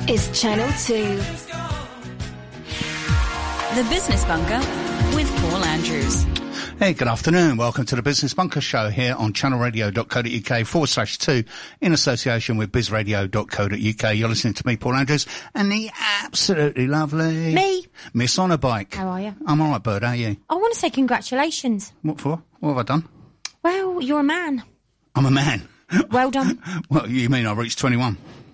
is Channel 2. The Business Bunker with Paul Andrews. Hey, good afternoon. Welcome to the Business Bunker Show here on channelradio.co.uk/2 in association with bizradio.co.uk. You're listening to me, Paul Andrews, and the absolutely lovely... Me. Miss Honorbike. How are you? I'm all right, bird. How are you? I want to say congratulations. What for? What have I done? Well, you're a man. I'm a man. Well done. What, you mean I reached 21?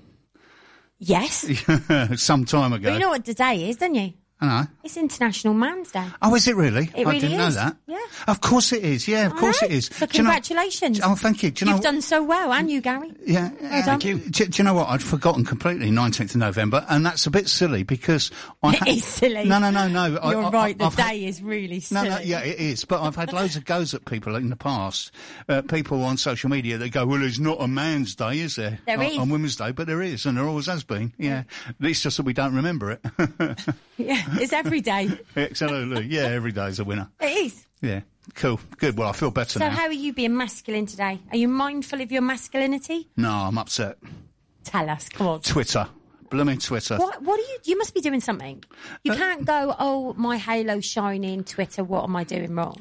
Yes. Some time ago. But you know what today is, don't you? I know. It's International Man's Day. Oh, is it really? It really I didn't know is. that. Yeah. Of course it is. Yeah, of course it is. So Do you know- congratulations. Oh, thank you. Do you know You've done so well, and you, Gary. Yeah. Thank you. Do you know what? I'd forgotten completely 19th of November, and that's a bit silly because It is silly. No. You're right. The day is really silly. No, yeah, it is. But I've had loads of goes at people in the past. People on social media that go, well, there's not a man's day, is there? There is. On Women's Day, but there is, and there always has been. Yeah. It's just that we don't remember it. Yeah, it's every day. Absolutely. Yeah, every day's a winner. It is. Yeah. Cool. Good. Well, I feel better So now. how are you being masculine today? Are you mindful of your masculinity? No, I'm upset. Tell us. Come on. Twitter. Blooming Twitter. What are you must be doing something. You can't go, oh, my halo's shining, Twitter, what am I doing wrong?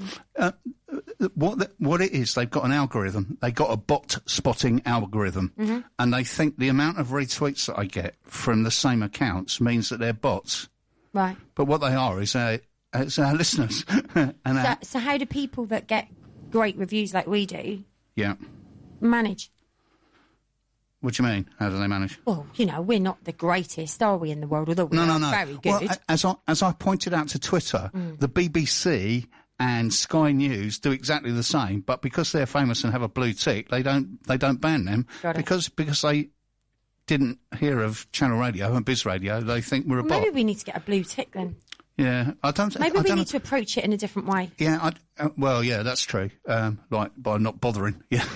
What it is, they've got an algorithm. They've got a bot spotting algorithm. Mm-hmm. And they think the amount of retweets that I get from the same accounts means that they're bots. Right. But what they are is our listeners. And So how do people that get great reviews like we do yeah. manage? What do you mean? How do they manage? Well, you know, we're not the greatest, are we, in the world? Although we are very good. Well, as I pointed out to Twitter, the BBC and Sky News do exactly the same, but because they're famous and have a blue tick, they don't ban them because they didn't hear of Channel Radio and Biz Radio. They think we're a bot. Maybe we need to get a blue tick then. Yeah, Maybe we need to approach it in a different way. Yeah, well, yeah, that's true. Like by not bothering. Yeah.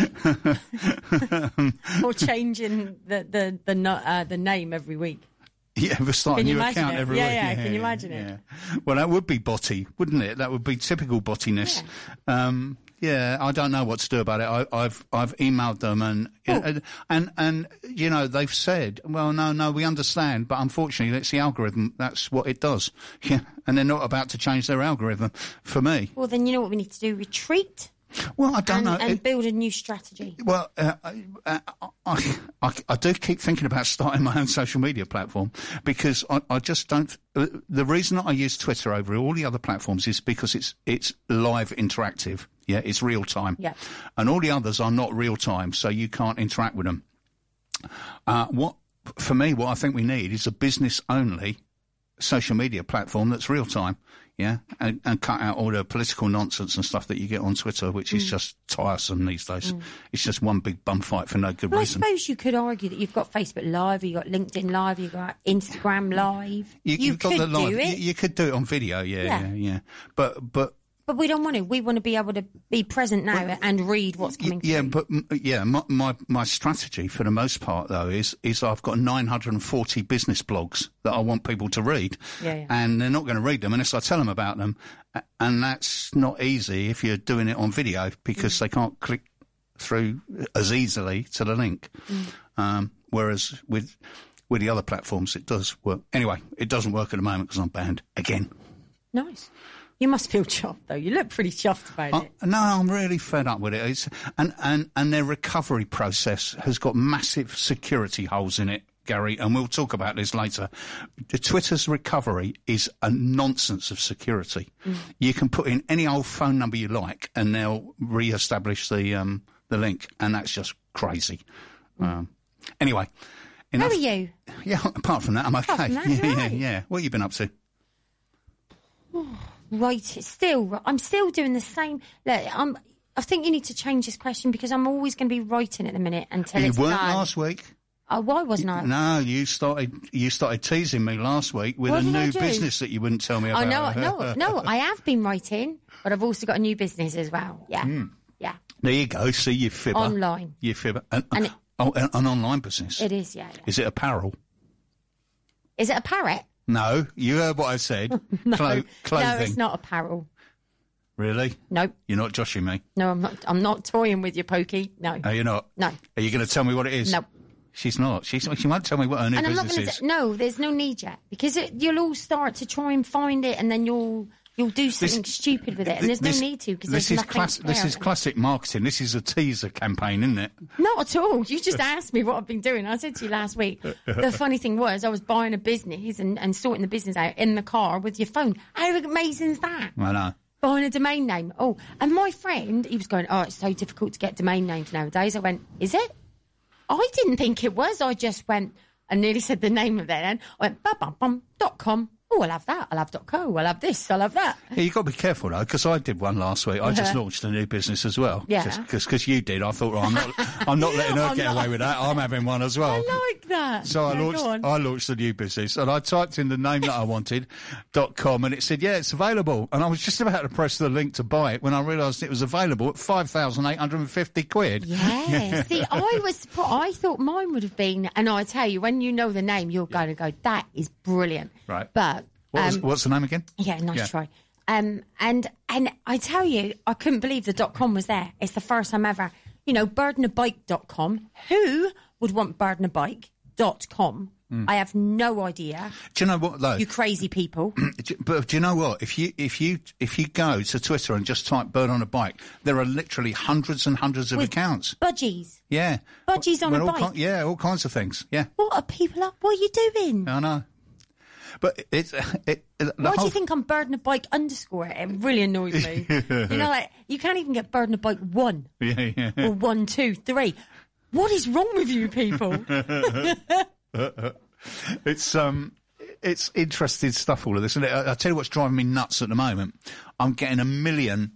Or changing the name every week. Yeah, we'll start a new account every week. Yeah, can you imagine it? Yeah. Well, that would be botty, wouldn't it? That would be typical bottiness. Yeah. Yeah, I don't know what to do about it. I've emailed them and you know they've said, well, no, we understand, but unfortunately, it's the algorithm. That's what it does. Yeah, and they're not about to change their algorithm for me. Well, then you know what we need to do: retreat. Well, I don't know. And build a new strategy. Well, I do keep thinking about starting my own social media platform because I just don't. The reason that I use Twitter over all the other platforms is because it's live interactive. Yeah, it's real time. Yeah. And all the others are not real time, so you can't interact with them. What I think we need is a business only social media platform that's real time. Yeah, and cut out all the political nonsense and stuff that you get on Twitter, which is just tiresome these days. It's just one big bum fight for no good reason. I suppose you could argue that you've got Facebook Live, you've got LinkedIn Live, you've got Instagram Live. You could do it. You could do it on video, yeah. But we don't want to. We want to be able to be present now and read what's coming through. My strategy for the most part though is I've got 940 business blogs that I want people to read, and they're not going to read them unless I tell them about them, and that's not easy if you're doing it on video because they can't click through as easily to the link. Whereas with the other platforms it does work. Anyway, it doesn't work at the moment because I'm banned again. Nice. You must feel chuffed, though. You look pretty chuffed about it. No, I'm really fed up with it. And their recovery process has got massive security holes in it, Gary, and we'll talk about this later. Twitter's recovery is a nonsense of security. You can put in any old phone number you like, and they'll re-establish the link, and that's just crazy. Anyway. Enough. How are you? Yeah, apart from that, I'm okay. Apart from that, yeah. What have you been up to? Right, I'm still doing the same. Look, I think you need to change this question because I'm always going to be writing at the minute until it's done. You weren't last week. Oh, why wasn't I? No, you started teasing me last week with a new business that you wouldn't tell me about. No, I have been writing, but I've also got a new business as well. Yeah, yeah. There you go. See, you fibber. Online. You fibber. An online business. It is, yeah. Is it apparel? Is it a parrot? No, you heard what I said. No, clothing. No, it's not apparel. Really? Nope. You're not joshing me? No, I'm not. I'm not toying with you, Pokey. No. Are you not? No. Are you going to tell me what it is? No. she's not. She won't tell me what her new and I'm not business going is. to. No, there's no need yet because you'll all start to try and find it, and then you'll do something stupid with it, and there's no need to because there's nothing. This is classic marketing. This is a teaser campaign, isn't it? Not at all. You just asked me what I've been doing. I said to you last week. The funny thing was, I was buying a business and sorting the business out in the car with your phone. How amazing is that? I know. Buying a domain name. Oh, and my friend, he was going, "Oh, it's so difficult to get domain names nowadays." I went, "Is it?" I didn't think it was. I just went. I nearly said the name of it. Then I went .com. Oh, I'll have that. I'll have .co. I'll have this. I'll have that. Yeah, you've got to be careful, though, because I did one last week. I just launched a new business as well. Yeah. Because you did. I thought, well, I'm not letting her get away with that. I'm having one as well. I like that. So I launched a new business, and I typed in the name that I wanted, .com, and it said, yeah, it's available. And I was just about to press the link to buy it when I realised it was available at £5,850. Yeah. See, I thought mine would have been, and I tell you, when you know the name, you're going to go, that is brilliant. Right. But what's the name again? Yeah, nice try. And I tell you, I couldn't believe the .com was there. It's the first time ever. You know, birdandabike.com. Who would want birdandabike.com? I have no idea. Do you know what, though? You crazy people. But do you know what? If you go to Twitter and just type "bird on a bike," there are literally hundreds and hundreds of accounts. Budgies. Yeah. Budgies on a bike. All kinds of things. Yeah. What are people up? What are you doing? I know. But why do you think I'm bird and a bike _? It really annoys me. You know, like, you can't even get bird and a bike 1. Yeah. Or 1, 2, 3. What is wrong with you people? It's interesting stuff, all of this. And I'll tell you what's driving me nuts at the moment. I'm getting 1 million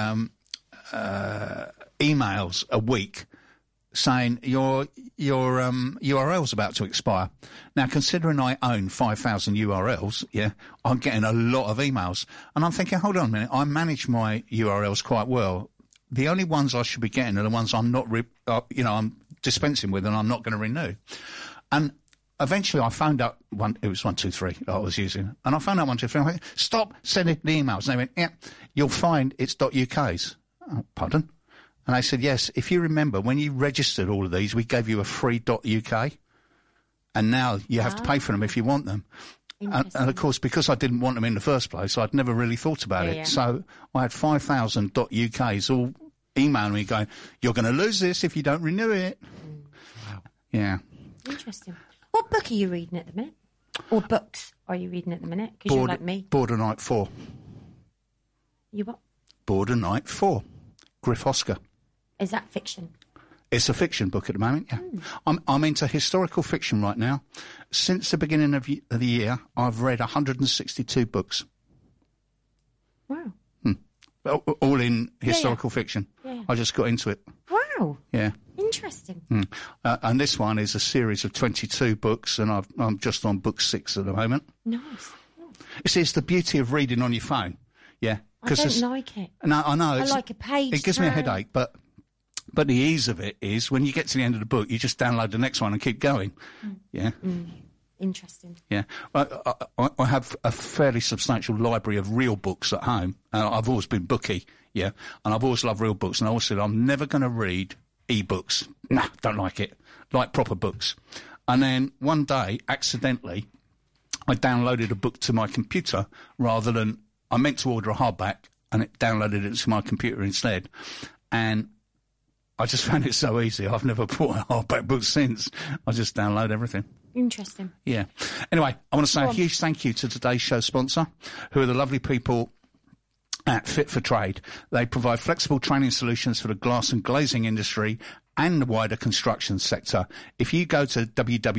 emails a week saying your URL's about to expire. Now, considering I own 5,000 URLs, I'm getting a lot of emails. And I'm thinking, hold on a minute, I manage my URLs quite well. The only ones I should be getting are the ones I'm not, I'm dispensing with and I'm not going to renew. And eventually I found out it was 123 that I was using. And I found out 123. I went, stop sending the emails. And they went, yeah, you'll find it's .uk's. Oh, pardon? And I said, yes, if you remember, when you registered all of these, we gave you a free .uk. And now you have to pay for them if you want them. And of course, because I didn't want them in the first place, I'd never really thought about it. Yeah. So I had 5,000 .uk's all emailing me going, you're going to lose this if you don't renew it. Wow. Yeah. Interesting. What book are you reading at the minute? Or books are you reading at the minute? Because you're like me. Border Night 4. You what? Border Night 4. Griff Oscar. Is that fiction? It's a fiction book at the moment, yeah. I'm into historical fiction right now. Since the beginning of the year, I've read 162 books. Wow. All in historical fiction. Yeah. I just got into it. Wow. Yeah. Interesting. And this one is a series of 22 books, and I'm just on book 6 at the moment. Nice. It's the beauty of reading on your phone. Yeah. I don't like it. No, I know. I like a page. It gives me a headache, but the ease of it is when you get to the end of the book, you just download the next one and keep going. Yeah. Interesting. Yeah. I have a fairly substantial library of real books at home. I've always been booky, yeah, and I've always loved real books. And I always said I'm never going to read e-books. Nah, don't like it. Like proper books. And then one day, accidentally, I downloaded a book to my computer rather than... I meant to order a hardback, and it downloaded it to my computer instead. And I just found it so easy. I've never bought a hardback book since. I just download everything. Interesting. Yeah. Anyway, I want to say a huge thank you to today's show sponsor, who are the lovely people at Fit for Trade. They provide flexible training solutions for the glass and glazing industry and the wider construction sector. If you go to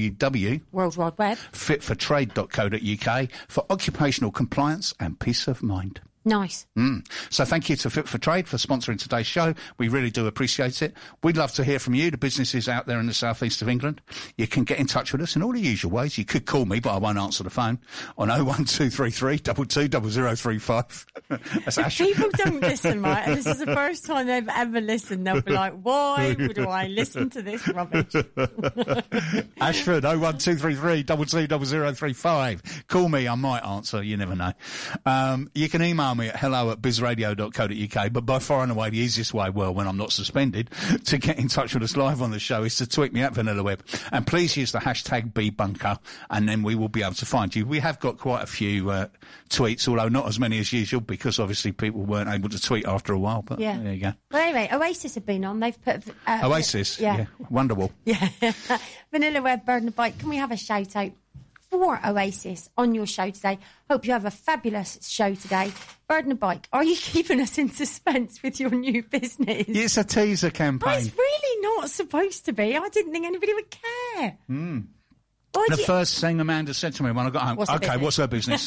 www.fitfortrade.co.uk for occupational compliance and peace of mind. Nice. So thank you to Fit for Trade for sponsoring today's show. We really do appreciate it. We'd love to hear from you, the businesses out there in the southeast of England. You can get in touch with us in all the usual ways. You could call me, but I won't answer the phone on 01233 220035. That's Ashford. People don't listen, right? And this is the first time they've ever listened. They'll be like, why would I listen to this rubbish? Ashford, 01233 220035. Call me, I might answer. You never know. You can email email me at hello@bizradio.co.uk. But by far and away the easiest way, well, when I'm not suspended, to get in touch with us live on the show is to tweet me at Vanilla Web. And please use the hashtag #BBunker, and then we will be able to find you. We have got quite a few tweets, although not as many as usual, because obviously people weren't able to tweet after a while. But there you go. Well, anyway, Oasis have been on. They've put... Oasis? Yeah. Wonderful. Yeah. Vanilla Web, Bird and the Bike. Can we have a shout-out for Oasis on your show today? Hope you have a fabulous show today. Bird and the Bike, are you keeping us in suspense with your new business? It's a teaser campaign. Well, it's really not supposed to be. I didn't think anybody would care. The first thing Amanda said to me when I got home, what's her business?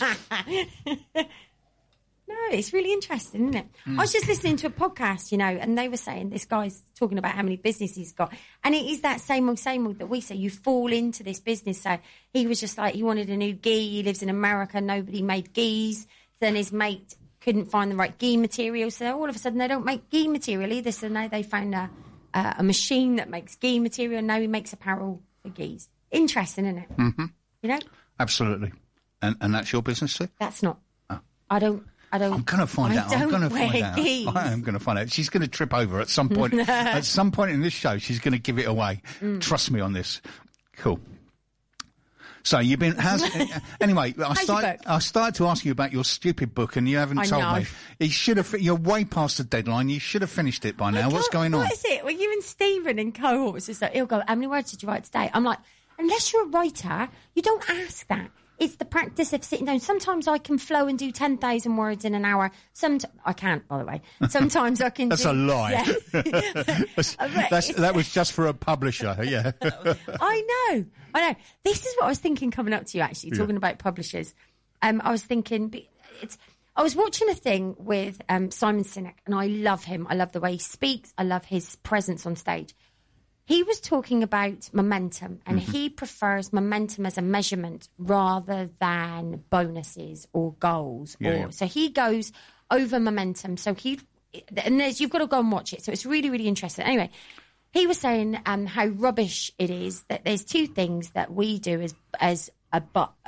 No, it's really interesting, isn't it? I was just listening to a podcast, and they were saying this guy's talking about how many businesses he's got. And it is that same old that we say. You fall into this business. So he was just like, he wanted a new gi. He lives in America. Nobody made gis. Then his mate couldn't find the right gi material. So all of a sudden they don't make gi material either. So now they found a machine that makes gi material. And now he makes apparel for gis. Interesting, isn't it? Mm-hmm. Absolutely. And that's your business too? That's not. Oh. I don't. I'm going to find out. I'm going to find out. I am going to find out. She's going to trip over at some point. At some point in this show, she's going to give it away. Trust me on this. Cool. So you've been... anyway, I started to ask you about your stupid book, and you haven't told me. You should have. You're way past the deadline. You should have finished it by now. What's going on? What is it? Well, you and Stephen in cohorts, just like, he'll go, how many words did you write today? I'm like, unless you're a writer, you don't ask that. It's the practice of sitting down. Sometimes I can flow and do 10,000 words in an hour. I can't, by the way. Sometimes I can. That's a lie. Yeah. That was just for a publisher. Yeah. I know. This is what I was thinking coming up to you. Actually, talking about publishers. I was thinking. I was watching a thing with Simon Sinek, and I love him. I love the way he speaks. I love his presence on stage. He was talking about momentum, and he prefers momentum as a measurement rather than bonuses or goals. So he goes over momentum. So you've got to go and watch it. So it's really, really interesting. Anyway, he was saying how rubbish it is that there's two things that we do as a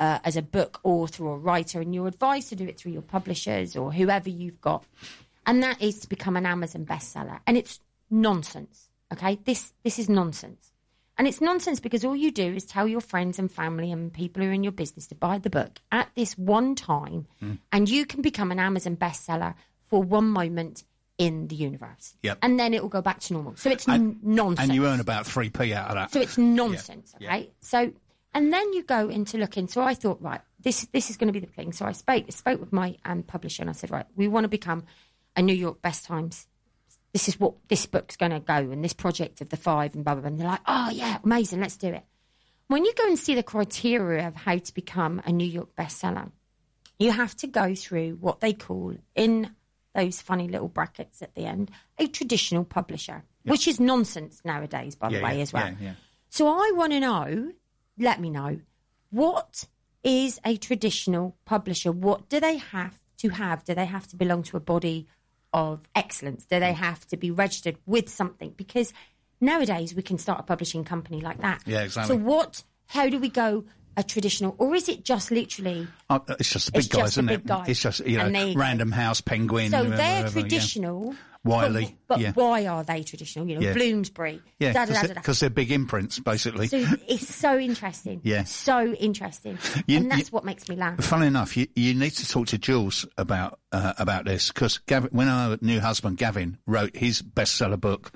book author or writer, and you're advised to do it through your publishers or whoever you've got, and that is to become an Amazon bestseller. And it's nonsense. Okay, this is nonsense. And it's nonsense because all you do is tell your friends and family and people who are in your business to buy the book at this one time, and you can become an Amazon bestseller for one moment in the universe. Yep. And then it will go back to normal. So it's nonsense. And you earn about 3p out of that. So it's nonsense, okay? So, and then you go into looking. So I thought, right, this is going to be the thing. So I spoke with my publisher, and I said, right, we want to become a New York Best Times. This is what this book's going to go, and this project of the 5 and blah, blah, blah. And they're like, oh, yeah, amazing, let's do it. When you go and see the criteria of how to become a New York bestseller, you have to go through what they call, in those funny little brackets at the end, a traditional publisher, which is nonsense nowadays, by the way, as well. Yeah. So I want to know, let me know, what is a traditional publisher? What do they have to have? Do they have to belong to a body of excellence? Do they have to be registered with something? Because nowadays we can start a publishing company like that. Yeah, exactly. So how do we go a traditional, or is it just literally... it's just the big guys, isn't it? It's just, Random House, Penguin... So they're traditional... Wiley. But why are they traditional? Bloomsbury. Yeah, because they're big imprints, basically. So it's so interesting. Yeah. So interesting. And that's what makes me laugh. Funnily enough, you need to talk to Jules about this, because when our new husband, Gavin, wrote his bestseller book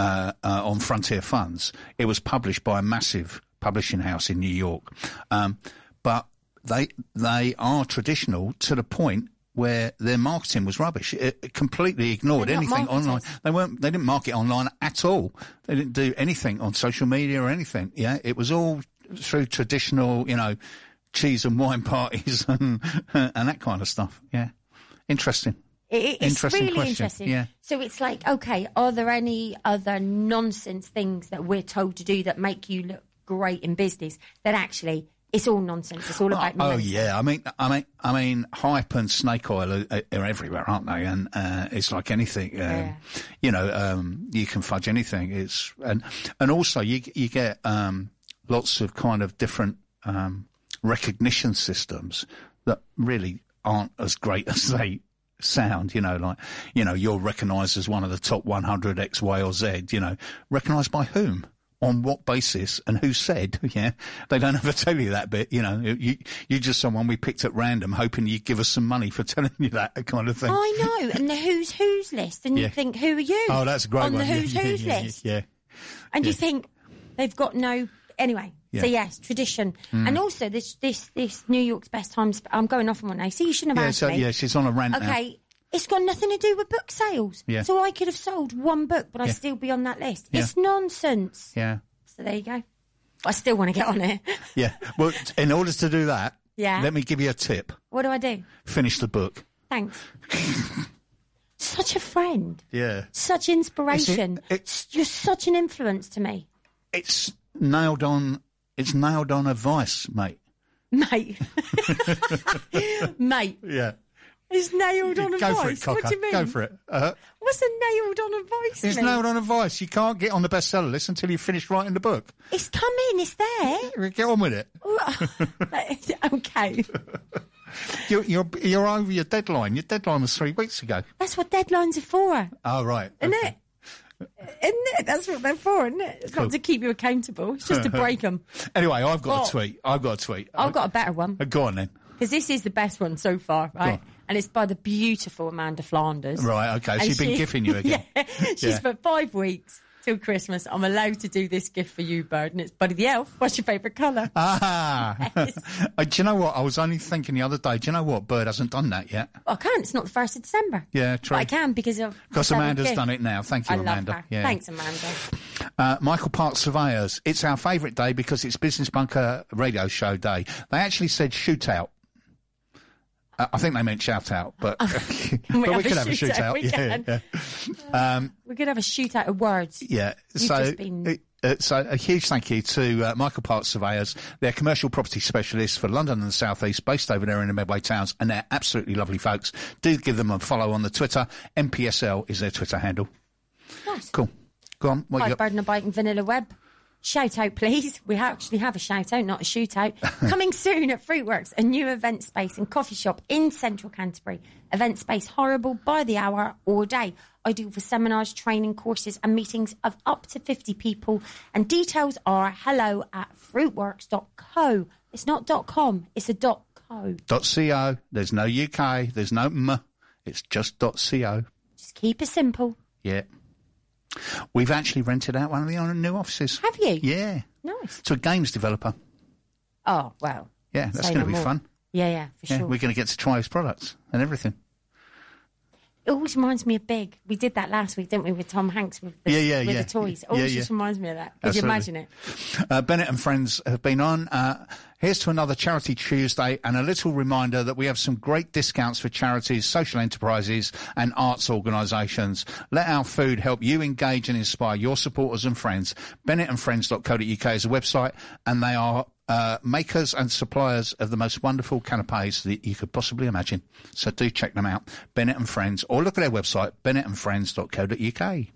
on Frontier Funds, it was published by a massive publishing house in New York. But they are traditional to the point where their marketing was rubbish. It completely ignored anything online. They didn't market online at all. They didn't do anything on social media or anything. Yeah, it was all through traditional, cheese and wine parties and that kind of stuff. Yeah, interesting. It's interesting really question. Interesting. Yeah. So it's like, okay, are there any other nonsense things that we're told to do that make you look great in business that actually? It's all nonsense. It's all about momentum. Oh yeah, I mean, hype and snake oil are everywhere, aren't they? And it's like anything. You can fudge anything. And also you get lots of kind of different recognition systems that really aren't as great as sound, like, you're recognised as one of the top 100 X, Y or Z, recognised by whom? On what basis and who said? Yeah, they don't ever tell you that bit. You're just someone we picked at random, hoping you'd give us some money for telling you that kind of thing. I know, and the who's list, and you think, who are you? Oh, that's a great on one. the who's list. Yeah, and you think they've got no. Anyway, so yes, tradition, and also this New York's Best Times. I'm going off on one now. See, you shouldn't have asked me. Yeah, she's on a rant now. Okay. It's got nothing to do with book sales. Yeah. So I could have sold one book, but I'd still be on that list. Yeah. It's nonsense. Yeah. So there you go. I still want to get on it. Yeah. Well, in order to do that, let me give you a tip. What do I do? Finish the book. Thanks. Such a friend. Yeah. Such inspiration. You're such an influence to me. It's nailed on advice, mate. Mate. Mate. Yeah. It's nailed on advice. Go for it, Cocker. What do you mean? Go for it. What's a nailed on advice? It's nailed on advice. You can't get on the bestseller list until you finish writing the book. It's coming. It's there. Get on with it. Okay. You're over your deadline. Your deadline was 3 weeks ago. That's what deadlines are for. Oh, right. Isn't it? Isn't it? That's what they're for, isn't it? It's not to keep you accountable. It's just to break them. Anyway, I've got a tweet. I've got a better one. Go on then. Because this is the best one so far, right? And it's by the beautiful Amanda Flanders. Right, okay. She's been gifting you again. She's for 5 weeks till Christmas. I'm allowed to do this gift for you, Bird, and it's Buddy the Elf. What's your favourite colour? Yes. Do you know what? I was only thinking the other day, do you know what? Bird hasn't done that yet. I can't. It's not the 1st of December. Yeah, true. But I can because Amanda's done it now. Thank you, Amanda. Love her. Yeah. Thanks, Amanda. Michael Park Surveyors. It's our favourite day because it's Business Bunker radio show day. They actually said shootout. I think they meant shout out, but we could have a shootout. We could have a shootout of words. Yeah. So a huge thank you to Michael Park Surveyors. They're commercial property specialists for London and the South East, based over there in the Medway Towns, and they're absolutely lovely folks. Do give them a follow on the Twitter. MPSL is their Twitter handle. Nice. Cool. Go on. What you got? Bird and a Bike and Vanilla Web. Shout out, please. We actually have a shout out, not a shootout. Coming soon at Fruitworks, a new event space and coffee shop in central Canterbury. Event space horrible by the hour or day. Ideal for seminars, training, courses and meetings of up to 50 people. And details are hello@fruitworks.co. It's not .com, it's a .co. .co. There's no UK, there's no M. It's just .co. Just keep it simple. Yeah. We've actually rented out one of the new offices. Have you? Yeah. Nice. To a games developer. Oh, well. Yeah, that's going to be fun. Yeah, for sure. We're going to get to try his products and everything. It always reminds me of Big. We did that last week, didn't we, with Tom Hanks with the toys. It always just reminds me of that. Could you imagine it? Bennett and Friends have been on. Here's to another Charity Tuesday and a little reminder that we have some great discounts for charities, social enterprises and arts organisations. Let our food help you engage and inspire your supporters and friends. BennettandFriends.co.uk is a website, and they are makers and suppliers of the most wonderful canapes that you could possibly imagine. So do check them out, Bennett and Friends, or look at their website, BennettandFriends.co.uk.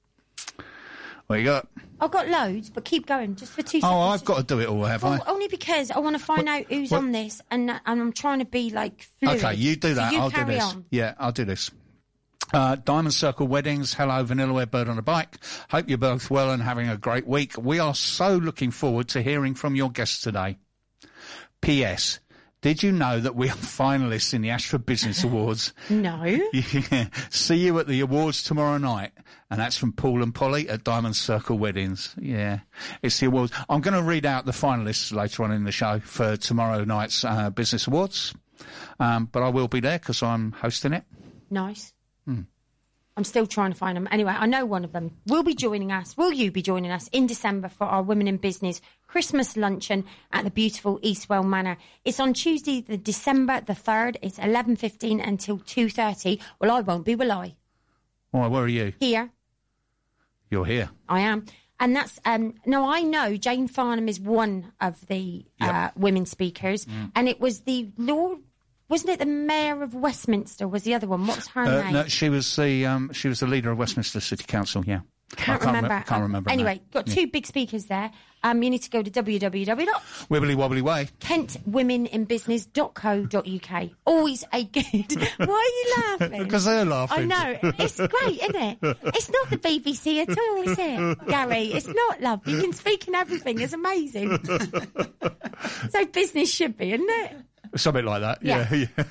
What you got? I've got loads, but keep going, just for 2 seconds. Oh, I've got to do it all, have I? Only because I want to find out who's on this, and I'm trying to be, like, fluid. Okay, you do that, I'll do this. On. Yeah, I'll do this. Diamond Circle Weddings. Hello, Vanilla Web, Bird on a Bike. Hope you're both well and having a great week. We are so looking forward to hearing from your guests today. P.S. Did you know that we are finalists in the Ashford Business Awards? No. Yeah. See you at the awards tomorrow night. And that's from Paul and Polly at Diamond Circle Weddings. Yeah. It's the awards. I'm going to read out the finalists later on in the show for tomorrow night's Business Awards. But I will be there because I'm hosting it. Nice. I'm still trying to find them. Anyway, I know one of them will be joining us. Will you be joining us in December for our Women in Business Christmas luncheon at the beautiful Eastwell Manor? It's on Tuesday, the December the 3rd. It's 11:15 until 2:30. Well, I won't be, will I? Why, where are you? Here. You're here. I am. And that's, no, I know Jane Farnham is one of the women speakers. And it was the Lord... Wasn't it the Mayor of Westminster was the other one? What's her name? No, she was the leader of Westminster City Council, yeah. Can't remember. Anyway, got 2 big speakers there. You need to go to Wibbly wobbly way. kentwomeninbusiness.co.uk. Always a good... Why are you laughing? Because they're laughing. I know. It's great, isn't it? It's not the BBC at all, is it, Gary? It's not, love. You can speak in everything. It's amazing. So business should be, isn't it? Something like that. Yeah.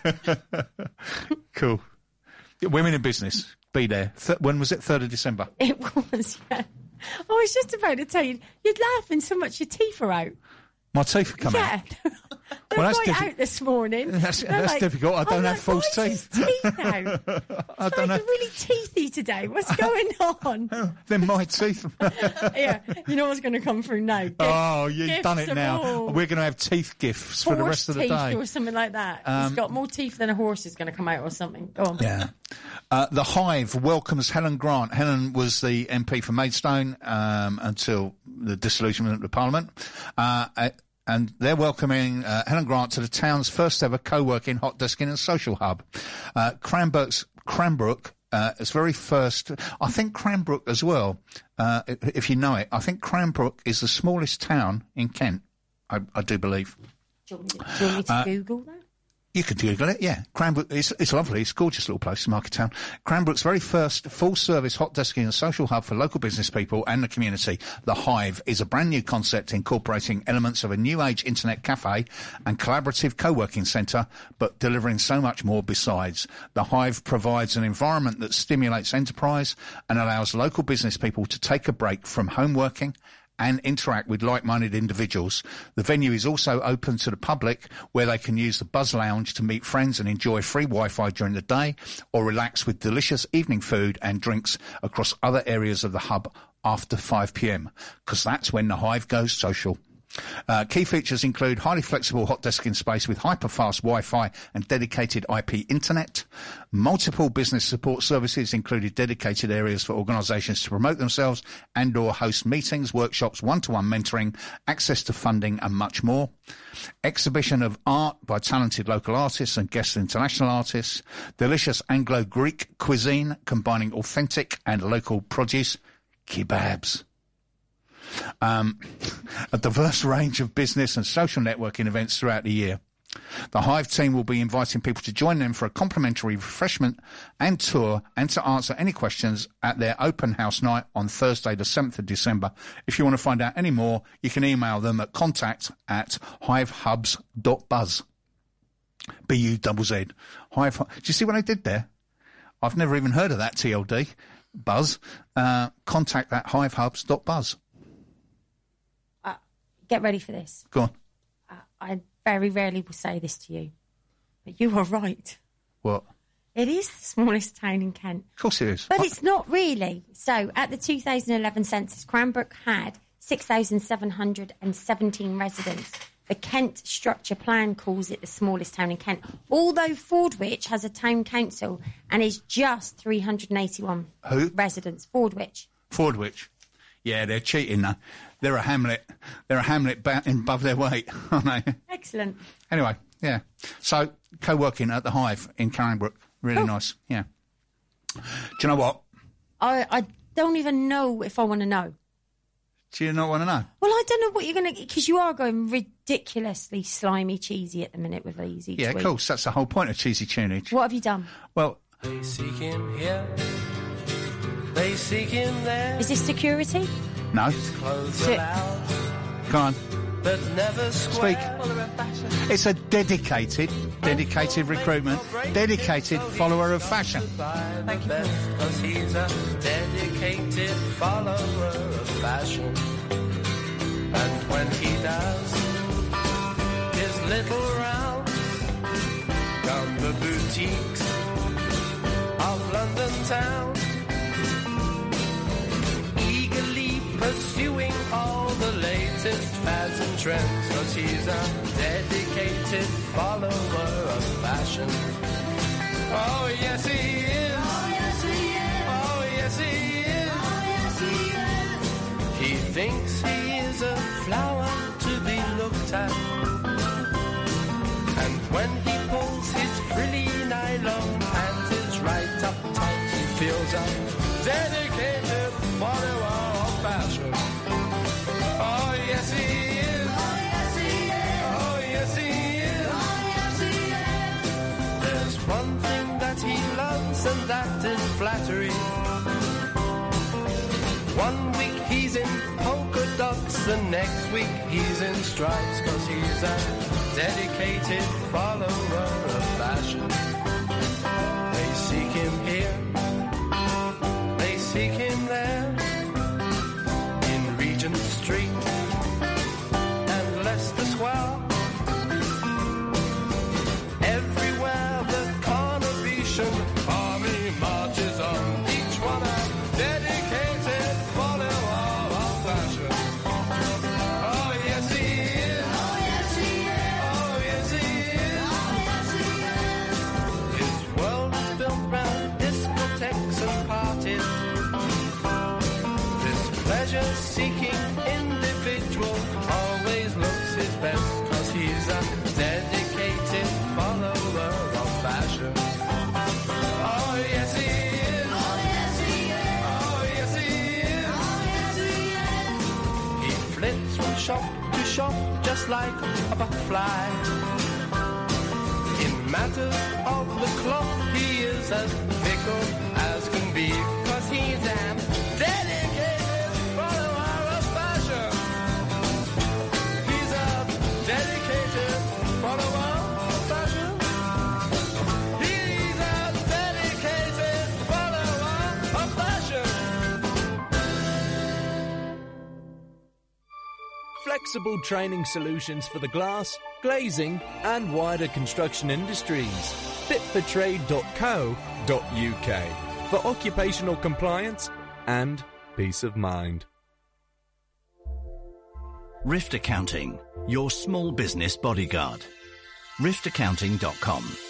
Cool. Women in Business. Be there. When was it? 3rd of December? It was, yeah. I was just about to tell you, you're laughing so much your teeth are out. My teeth are coming out? They're right out this morning. That's difficult. I don't have false teeth. Teeth out? I don't know. You're really teethy today. What's going on? They're my teeth. Yeah, you know what's going to come through now. You've done it now. We're going to have teeth gifts for the rest of the day. Or something like that. It's got more teeth than a horse is going to come out or something. Go on. Yeah. The Hive welcomes Helen Grant. Helen was the MP for Maidstone until the disillusionment of the Parliament. And they're welcoming Helen Grant to the town's first ever co-working, hot desking and social hub. Cranbrook, its very first, I think Cranbrook as well, if you know it, I think Cranbrook is the smallest town in Kent, I do believe. Do you want me to Google that? You can Google it, yeah. Cranbrook, it's lovely. It's a gorgeous little place, Market Town. Cranbrook's very first full-service hot desking and social hub for local business people and the community. The Hive is a brand new concept incorporating elements of a new age internet cafe and collaborative co-working centre, but delivering so much more besides. The Hive provides an environment that stimulates enterprise and allows local business people to take a break from home working and interact with like-minded individuals. The venue is also open to the public, where they can use the Buzz Lounge to meet friends and enjoy free Wi-Fi during the day, or relax with delicious evening food and drinks across other areas of the hub after 5 p.m, because that's when the Hive goes social. Key features include highly flexible hot desking space with hyper-fast Wi-Fi and dedicated IP internet. Multiple business support services, including dedicated areas for organisations to promote themselves and or host meetings, workshops, one-to-one mentoring, access to funding and much more. Exhibition of art by talented local artists and guest international artists. Delicious Anglo-Greek cuisine combining authentic and local produce. Kebabs. A diverse range of business and social networking events throughout the year. The Hive team will be inviting people to join them for a complimentary refreshment and tour and to answer any questions at their open house night on Thursday the 7th of December. If you want to find out any more, you can email them at contact@hivehubs.buzz. B-U-Z-Z. Hive. Do you see what I did there? I've never even heard of that TLD. Buzz. Contact@hivehubs.buzz. Get ready for this. Go on. I very rarely will say this to you, but you are right. What? It is the smallest town in Kent. Of course it is. But it's not really. So at the 2011 census, Cranbrook had 6,717 residents. The Kent Structure Plan calls it the smallest town in Kent, although Fordwich has a town council and is just 381 residents. Fordwich. Yeah, they're cheating though. They're a hamlet. They're a hamlet above their weight, aren't they? Excellent. Anyway, yeah. So, co-working at the Hive in Cranbrook. Really nice, yeah. Do you know what? I don't even know if I want to know. Do you not want to know? Well, I don't know what you're going to... Because you are going ridiculously slimy cheesy at the minute with these each week. Yeah, of course. That's the whole point of cheesy tunage. What have you done? Well... They seek him here. They seek him there. Is this security? No. Come on. But never speak. It's a dedicated recruitment, dedicated follower of fashion. Thank you. Because he's a dedicated follower of fashion. And when he does his little rounds down the boutiques of London town, pursuing all the latest fads and trends, because he's a dedicated follower of fashion. Oh, yes, he is. Oh, yes, he is. Oh, yes, he is. Oh, yes, he is. He thinks he is a flower to be looked at. And when he pulls his frilly nylon panties right up tight, he feels a dedicated follower of fashion. Oh, yes, he is. Oh, yes, he is. Oh, yes, he is. Oh, yes, he is. There's one thing that he loves, and that is flattery. One week he's in polka dots, the next week he's in stripes, 'cause he's a dedicated follower of fashion. They seek him here, they seek him there, in Regent Street and Leicester Square. Everywhere the Carnation army marches on, each one a dedicated follower of fashion. Oh, yes, he is. Oh, yes, he is. Oh, yes, he is. Oh, yes, he is. His world is built round discotheques and parties. This pleasure-seeking individual always looks his best, 'cause he's a dedicated follower of fashion. Oh, yes, he is. Oh, yes, he is. Oh, yes, he is. Oh, yes, he is. He flits from shop to shop just like a butterfly. In matters of the cloth, he is as fickle as can be, 'cause he's a dedicated follower of fashion. He's a dedicated follower of fashion. He's a dedicated follower of fashion. Flexible training solutions for the glass, glazing and wider construction industries. Fitfortrade.co.uk for occupational compliance and peace of mind. Rift Accounting, your small business bodyguard. riftaccounting.com.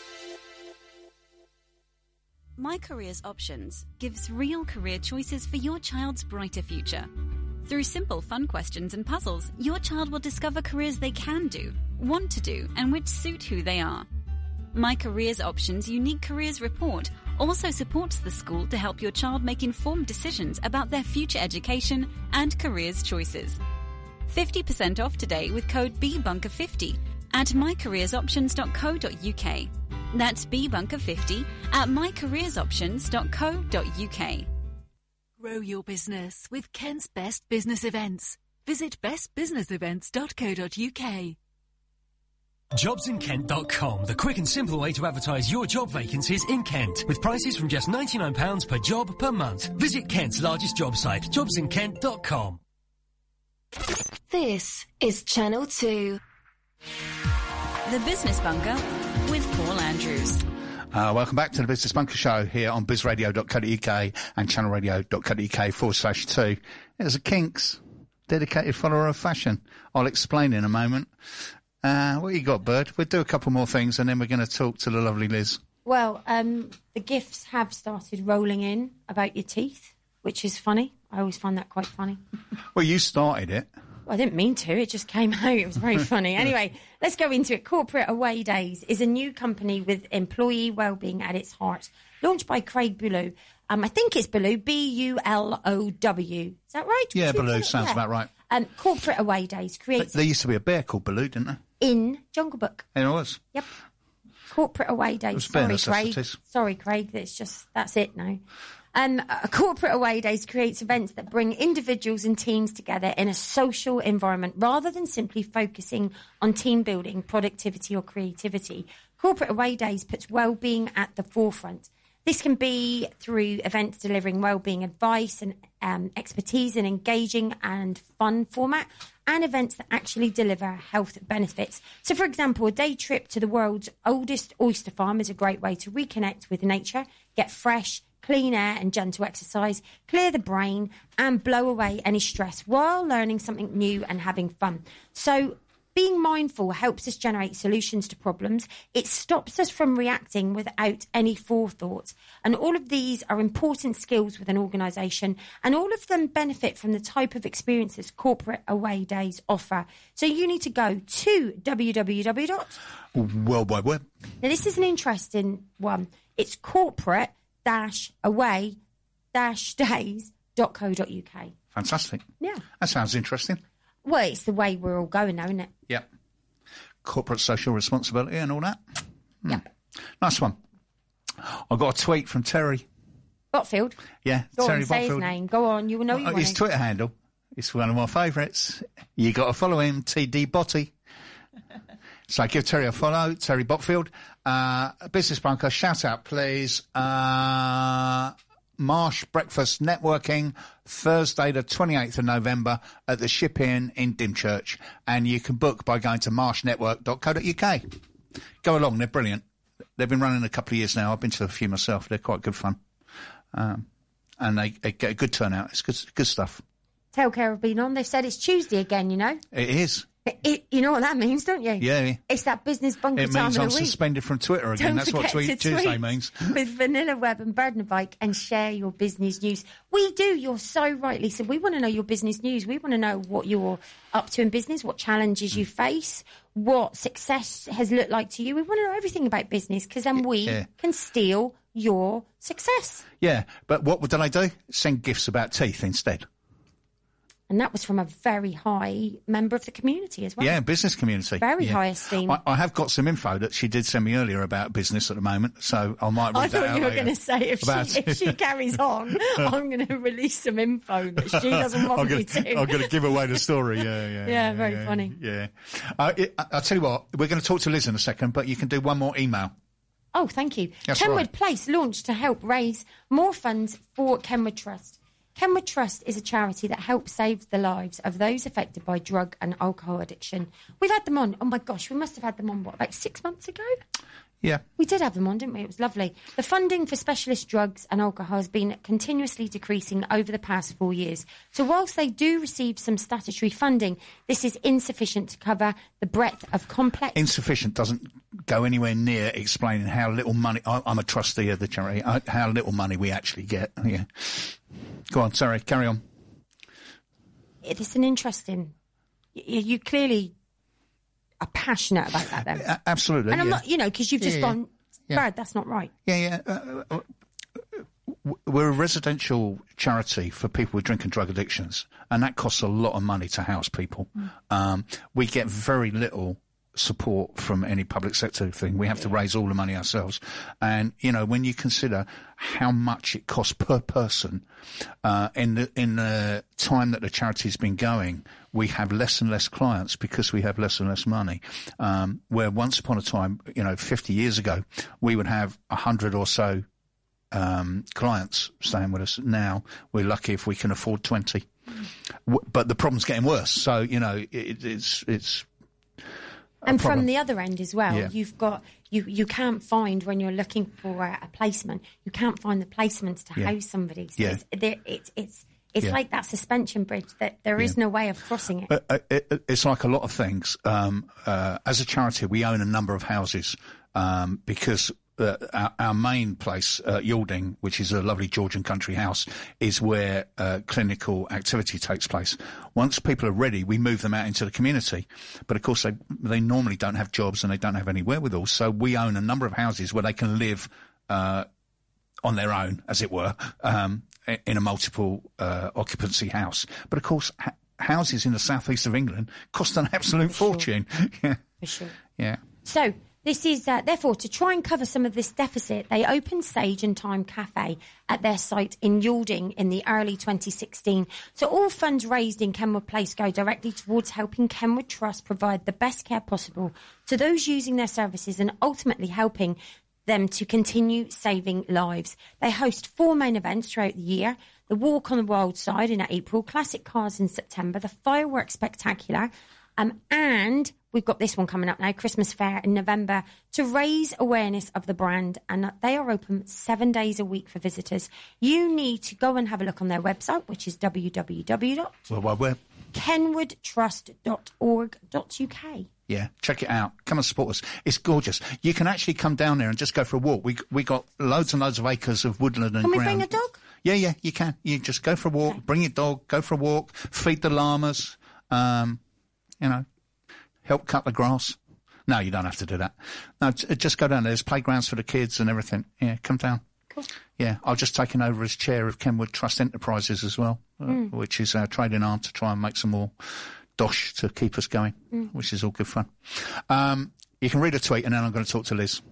My Careers Options gives real career choices for your child's brighter future. Through simple, fun questions and puzzles, your child will discover careers they can do, want to do, and which suit who they are. My Careers Options Unique Careers Report also supports the school to help your child make informed decisions about their future education and careers choices. 50% off today with code BBunker50 at mycareersoptions.co.uk. That's BBunker50 at mycareersoptions.co.uk. Grow your business with Kent's Best Business Events. Visit bestbusinessevents.co.uk. Jobsinkent.com, the quick and simple way to advertise your job vacancies in Kent, with prices from just £99 per job per month. Visit Kent's largest job site, jobsinkent.com. This is Channel 2. The Business Bunker with Paul Andrews. Welcome back to the Business Bunker Show here on bizradio.co.uk and channelradio.co.uk/2. There's a Kinks, dedicated follower of fashion. I'll explain in a moment. What you got, Bird? We'll do a couple more things and then we're going to talk to the lovely Liz. Well, the gifts have started rolling in about your teeth, which is funny. I always find that quite funny. Well, you started it. Well, I didn't mean to. It just came out. It was very funny. Anyway, let's go into it. Corporate Away Days is a new company with employee wellbeing at its heart, launched by Craig Bouleau. I think it's Bouleau, B-U-L-O-W. Is that right? Yeah, Bouleau sounds about right. Corporate Away Days creates... There used to be a bear called Bouleau, didn't there? In Jungle Book. It was. Yep. Corporate Away Days. Sorry, Craig. Sorry, Craig. That's it now. Corporate Away Days creates events that bring individuals and teams together in a social environment rather than simply focusing on team building, productivity or creativity. Corporate Away Days puts well-being at the forefront. This can be through events delivering well-being advice and expertise in engaging and fun format, and events that actually deliver health benefits. So, for example, a day trip to the world's oldest oyster farm is a great way to reconnect with nature, get fresh, clean air and gentle exercise, clear the brain and blow away any stress while learning something new and having fun. So being mindful helps us generate solutions to problems. It stops us from reacting without any forethought. And all of these are important skills with an organisation, and all of them benefit from the type of experiences Corporate Away Days offer. So you need to go to World Wide Web. Now, this is an interesting one. It's corporate-away-days.co.uk. kenwoodtrust.co.uk. Fantastic. Yeah. That sounds interesting. Well, it's the way we're all going now, isn't it? Yep. Corporate social responsibility and all that. Yeah. Nice one. I got a tweet from Terry. Botfield? Yeah, Go Terry on, say his Botfield. name. Go on, you will know you want His it. Twitter handle. It's one of my favourites. You got to follow him, TD Botty. So give Terry a follow, Terry Botfield. Business Bunker, shout out please. Marsh Breakfast Networking, Thursday the 28th of November at the Ship Inn in Dymchurch. And you can book by going to marshnetwork.co.uk. Go along, they're brilliant. They've been running a couple of years now. I've been to a few myself. They're quite good fun. And they get a good turnout. It's good stuff. Tailcare have been on. They've said it's Tuesday again, you know. It is. You know what that means, don't you? Yeah. It's that business bunker It time means of I'm the week. suspended from Twitter again. Don't That's what forget to Tuesday tweet means. with Vanilla Web and Bird and Bike and share your business news. We do. You're so right, Lisa. We want to know your business news. We want to know what you're up to in business, what challenges you face, what success has looked like to you. We want to know everything about business because then we can steal your success. Yeah, but what did I do? Send gifts about teeth instead. And that was from a very high member of the community as well. Yeah, business community. Very high esteem. I have got some info that she did send me earlier about business at the moment, so I might read that out. I thought you were later. going to say if she carries on, I'm going to release some info that she doesn't want me to. I'm going to give away the story. Yeah, very funny. Yeah. I'll tell you what, we're going to talk to Liz in a second, but you can do one more email. Oh, thank you. That's Kenwood right. Place launched to help raise more funds for Kenwood Trust. Kenwood Trust is a charity that helps save the lives of those affected by drug and alcohol addiction. We've had them on. Oh, my gosh, we must have had them on, about 6 months ago? Yeah. We did have them on, didn't we? It was lovely. The funding for specialist drugs and alcohol has been continuously decreasing over the past 4 years. So whilst they do receive some statutory funding, this is insufficient to cover the breadth of complex... Insufficient doesn't go anywhere near explaining how little money... I'm a trustee of the charity. How little money we actually get. Yeah. Go on, sorry, carry on. It's an interesting... You clearly... are passionate about that then. Absolutely. And I'm not, because you've just gone, Brad, that's not right. Yeah. We're a residential charity for people with drink and drug addictions, and that costs a lot of money to house people. We get very little support from any public sector thing. We have to raise all the money ourselves. And, when you consider how much it costs per person, in the time that the charity's been going, we have less and less clients because we have less and less money. Where once upon a time, 50 years ago, we would have 100 or so clients staying with us. Now we're lucky if we can afford 20. But the problem's getting worse. So, it's and from the other end as well, Yeah. you've got you can't find when you're looking for a placement. You can't find the placements to house somebody. So it's like that suspension bridge that there is no way of crossing it. It's like a lot of things. As a charity, we own a number of houses because our main place, Yalding, which is a lovely Georgian country house, is where clinical activity takes place. Once people are ready, we move them out into the community. But of course, they normally don't have jobs and they don't have any wherewithal. So we own a number of houses where they can live on their own, as it were, in a multiple occupancy house. But of course, houses in the southeast of England cost an absolute fortune. Yeah. For sure. Yeah. So this is, therefore, to try and cover some of this deficit, they opened Sage and Time Cafe at their site in Yalding in the early 2016. So all funds raised in Kenwood Place go directly towards helping Kenwood Trust provide the best care possible to those using their services and ultimately helping them to continue saving lives. They host 4 main events throughout the year: the Walk on the Wild Side in April, Classic Cars in September, the Fireworks Spectacular, and we've got this one coming up now, Christmas Fair in November, to raise awareness of the brand. And they are open 7 days a week for visitors. You need to go and have a look on their website, which is www.kenwoodtrust.org.uk. Yeah, check it out. Come and support us. It's gorgeous. You can actually come down there and just go for a walk. We got loads and loads of acres of woodland and Can we ground. bring a dog? Yeah, you can. You just go for a walk, bring your dog, go for a walk, feed the llamas, help cut the grass. No, you don't have to do that. No, just go down there. There's playgrounds for the kids and everything. Yeah, come down. Cool. Yeah, I've just taken over as chair of Kenwood Trust Enterprises as well, which is our trading arm to try and make some more dosh to keep us going, which is all good fun. You can read a tweet and then I'm going to talk to Liz.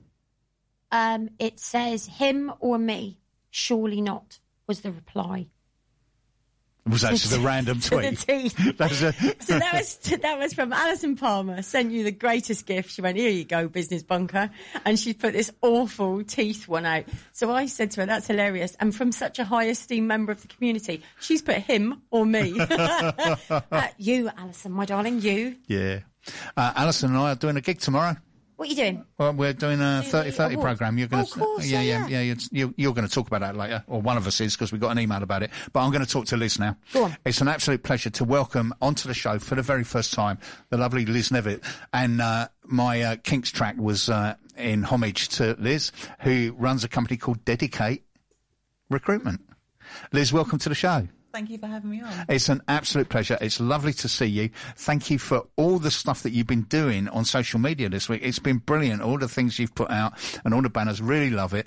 It says, him or me? Surely not, was the reply. Was that just a random tweet? So that was from Alison Palmer. Sent you the greatest gift. She went, here you go, business bunker. And she put this awful teeth one out. So I said to her, that's hilarious. And from such a high esteemed member of the community, she's put him or me. You, Alison, my darling, you. Yeah. Alison and I are doing a gig tomorrow. What are you doing? Well, we're doing a 30-30 programme. You're going to, of course, you're going to talk about that later, or one of us is, because we got an email about it. But I'm going to talk to Liz now. Go on. It's an absolute pleasure to welcome onto the show for the very first time the lovely Liz Nevitt. And my Kinks track was in homage to Liz, who runs a company called Dedicate Recruitment. Liz, welcome to the show. Thank you for having me on. It's an absolute pleasure. It's lovely to see you. Thank you for all the stuff that you've been doing on social media this week. It's been brilliant. All the things you've put out and all the banners. Really love it.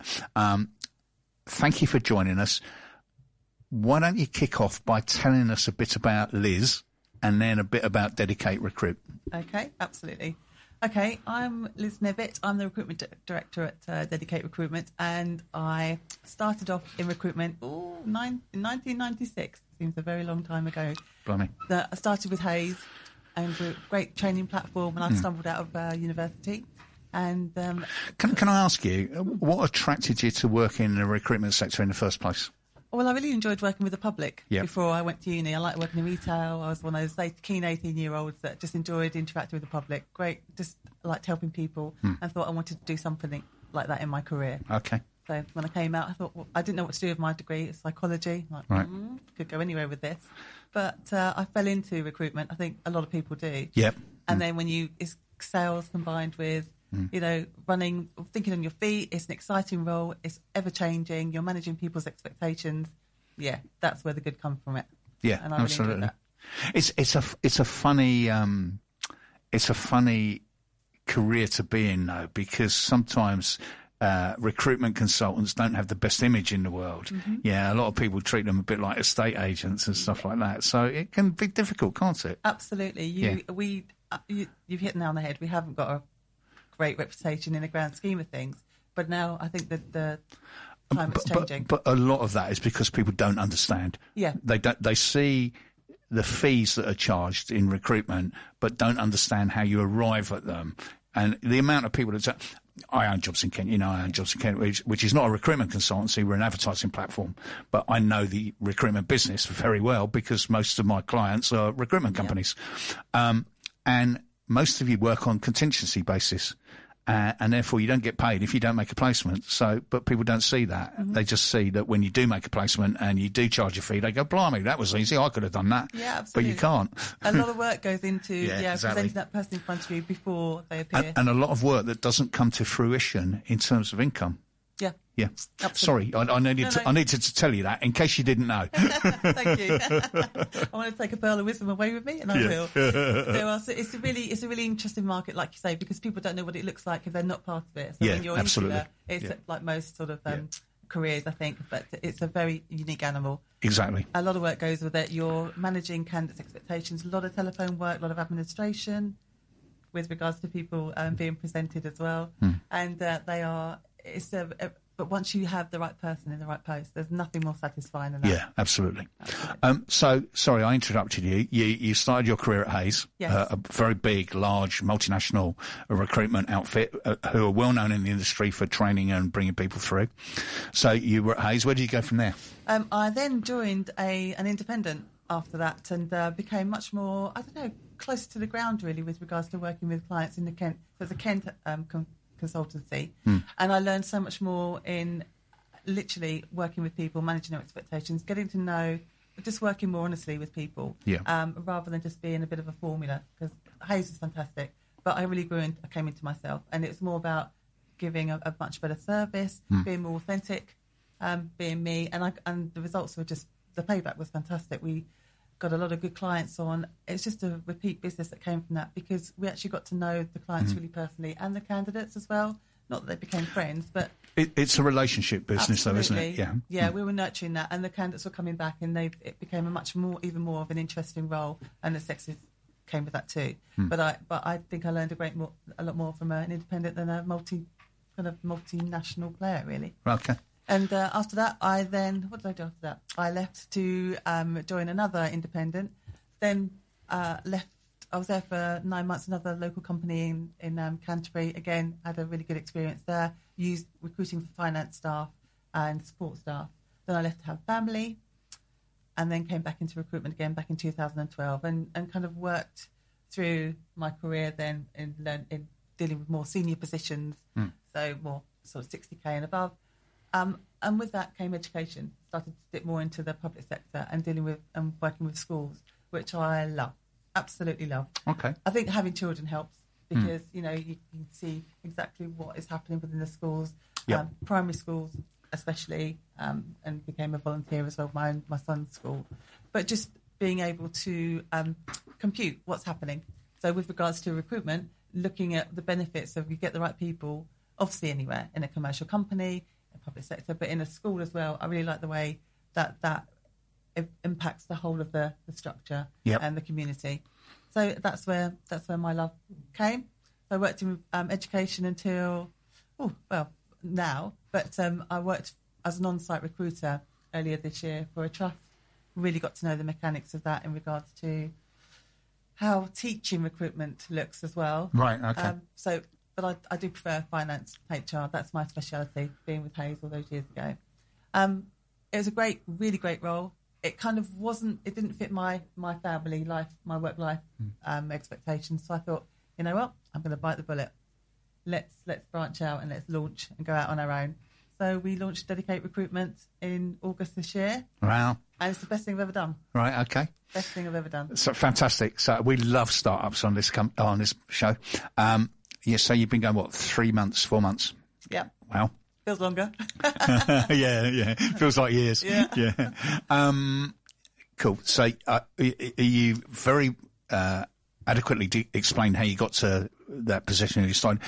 Thank you for joining us. Why don't you kick off by telling us a bit about Liz and then a bit about Dedicate Recruit? Okay, absolutely. Okay, I'm Liz Nevitt. I'm the recruitment director at Dedicate Recruitment, and I started off in recruitment in 1996. Seems a very long time ago. Blimey. I started with Hayes, and a great training platform, and I stumbled out of university. And Can I ask you, what attracted you to work in the recruitment sector in the first place? Well, I really enjoyed working with the public before I went to uni. I liked working in retail. I was one of those keen 18-year-olds that just enjoyed interacting with the public. Great, just liked helping people and thought I wanted to do something like that in my career. Okay. So when I came out, I thought, I didn't know what to do with my degree. It's psychology. Could go anywhere with this. But I fell into recruitment. I think a lot of people do. Yep. And then when it's sales combined with running, thinking on your feet, it's an exciting role. It's ever changing. You're managing people's expectations. Yeah, that's where the good comes from it. Yeah, and I absolutely. Really It's a funny career to be in though, because sometimes recruitment consultants don't have the best image in the world. Yeah, a lot of people treat them a bit like estate agents and stuff like that. So it can be difficult, can't it? Absolutely. You've hit the nail on the head. We haven't got a great reputation in the grand scheme of things, but now I think that the climate's changing. But a lot of that is because people don't understand. Yeah, they see the fees that are charged in recruitment, but don't understand how you arrive at them. And the amount of people that I own Jobs in Kent, I own Jobs in Kent, which is not a recruitment consultancy, we're an advertising platform. But I know the recruitment business very well because most of my clients are recruitment companies. And most of you work on contingency basis. And therefore you don't get paid if you don't make a placement. But people don't see that. They just see that when you do make a placement and you do charge a fee, they go, blimey, that was easy. I could have done that. Yeah, absolutely. But you can't. A lot of work goes into exactly. presenting that person in front of you before they appear. And a lot of work that doesn't come to fruition in terms of income. Yeah. Absolutely. Sorry, I needed to tell you that in case you didn't know. Thank you. I want to take a pearl of wisdom away with me, and I will. So it's a really interesting market, like you say, because people don't know what it looks like if they're not part of it. So when you're absolutely. It's like most sort of careers, I think, but it's a very unique animal. Exactly. A lot of work goes with it. You're managing candidates' expectations, a lot of telephone work, a lot of administration with regards to people being presented as well, and but once you have the right person in the right post, there's nothing more satisfying than that. Yeah, absolutely. So, sorry, I interrupted you. You started your career at Hayes, a very big, large, multinational recruitment outfit who are well known in the industry for training and bringing people through. So you were at Hayes. Where did you go from there? I then joined an independent after that and became much more, closer to the ground, really, with regards to working with clients in the Kent. There's a Kent consultancy, and I learned so much more in literally working with people, managing their expectations, getting to know, just working more honestly with people, rather than just being a bit of a formula. Because Hayes is fantastic, but I really grew and I came into myself, and it's more about giving a much better service, being more authentic, being me, and the results were just, the payback was fantastic. We got a lot of good clients on. It's just a repeat business that came from that, because we actually got to know the clients really personally and the candidates as well. not that they became friends, but it's a relationship business, absolutely. though, isn't it? Yeah, we were nurturing that, and the candidates were coming back, and it became even more of an interesting role, and the sexes came with that too. But I think I learned a lot more from an independent than a multinational player, really. Okay. And after that, what did I do after that? I left to join another independent. Then left. I was there for 9 months. Another local company in Canterbury. Again, had a really good experience there. Used recruiting for finance staff and support staff. Then I left to have family, and then came back into recruitment again back in 2012, and kind of worked through my career then in dealing with more senior positions, so more sort of 60k and above. And with that came education. Started to dip more into the public sector and dealing with and working with schools, which I love, absolutely love. Okay. I think having children helps because you can see exactly what is happening within the schools, primary schools especially, and became a volunteer as well for my son's school. But just being able to compute what's happening. So with regards to recruitment, looking at the benefits of you get the right people, obviously anywhere, in a commercial company, in public sector, but in a school as well. I really like the way that impacts the whole of the structure and the community. So that's where my love came. So I worked in education until now, but I worked as an on-site recruiter earlier this year for a trust. Really got to know the mechanics of that in regards to how teaching recruitment looks as well. Right. Okay. But I do prefer finance, HR. That's my speciality, being with Hayes all those years ago. It was a really great role. It kind of it didn't fit my family life, my work life expectations. So I thought, you know what, I'm going to bite the bullet. Let's branch out and let's launch and go out on our own. So we launched Dedicate Recruitment in August this year. Wow. And it's the best thing I've ever done. Right, okay. Best thing I've ever done. So fantastic. So we love startups on this show. So you've been going, 3 months, 4 months? Yeah. Wow. Feels longer. Yeah. Feels like years. Yeah. Cool. So are you very adequately explain how you got to that position you started?